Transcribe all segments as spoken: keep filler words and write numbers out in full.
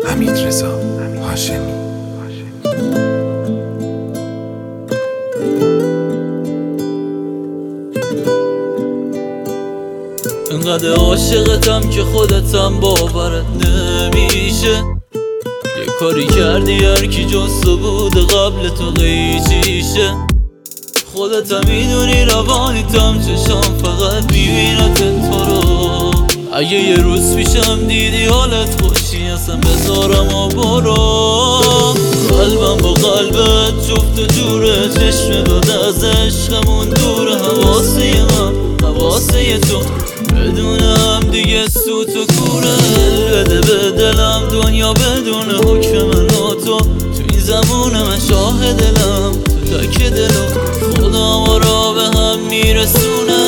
حمیدرضا هاشمی. انقدر عاشقتم که خودتم باورت نمیشه. یه کاری کردی هر کی جز تو بوده قبل تو قیچیشه. خودت میدونی روانیتم چشام فقط میبینت تو رو. اگه یه روز پیشم دیدی حالت خوشی اصلا بذارم و برو. قلبم با قلبت جفت و جوره، چشم داد از عشقمون دوره. حواسه من حواسه تو بدونم دیگه سوت و کوره. بده به دلم دنیا بدون حکم من و تو. تو این زمونه من شاه دلم، تو تک دلم خدا ما را به هم میرسونه.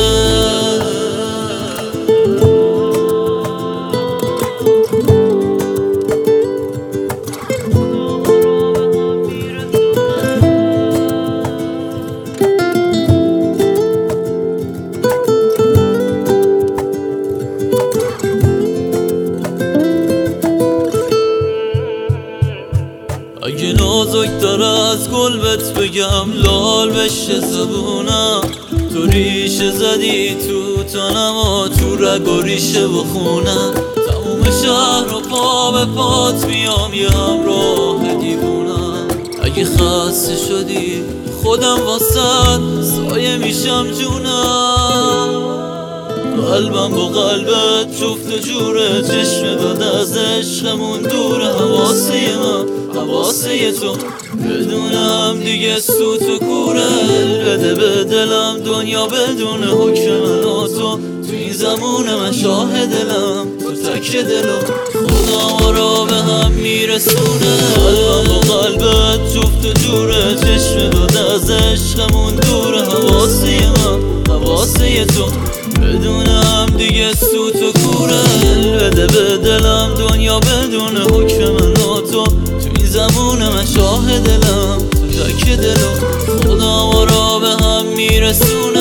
اگه نازک‌تر از گل بهت بگم لال بشه زبونم. تو ریشه زدی تو تنم و تو رگ و ریشه و خونم. تموم شهر و پا به پات میام یه همراه دیوونم. اگه خسته شدی خودم واسط سایه میشم جونم. قلبم با قلبت جفت و جوره، چشم داد از عشقمون دوره. حواسه من حواسه تو بدونم دیگه سوت و کوره. بده به دلم دنیا بدون حکم من و تو. تو این زمونه من شاه دلم، تو تک دلم خدا ما را به هم میرسونه. قلبم با قلبت جفت و جوره، چشم داد از عشقمون دوره. حواسه من حواسه تو بدونم دیگه سوت و کوره. بده به دلم دنیا بدون حکم من و تو. تو این زمونه من شاه دلم، تو تک دلم خدا ما را به هم میرسونه.